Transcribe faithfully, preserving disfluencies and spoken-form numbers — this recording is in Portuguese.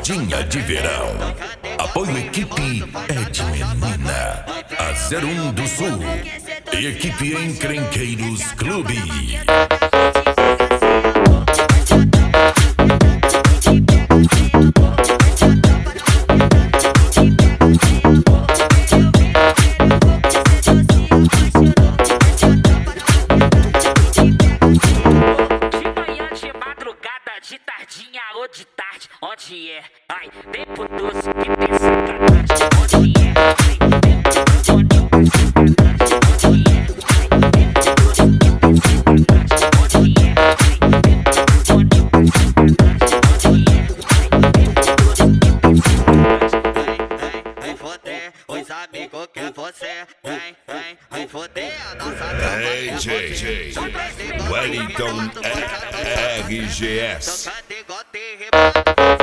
Tocadinha de verão. Apoio equipe Ed Menina, a zero um do Sul e equipe Encrenqueiros Clube. De tardinha ou de tarde, onde é? Ai, tempo doce que tem sacanagem, onde é? Ai, tempo doce, onde é? Onde é? Ai, tempo doce que tem sacanagem, onde é? Ai, tempo doce, onde é? Onde é? Ai, tempo doce que tem sacanagem. Vem, vem foder os amigos que você. Vem, vem, vem foder a nossa tropa. D J Wellington R G S. Tocando igual tem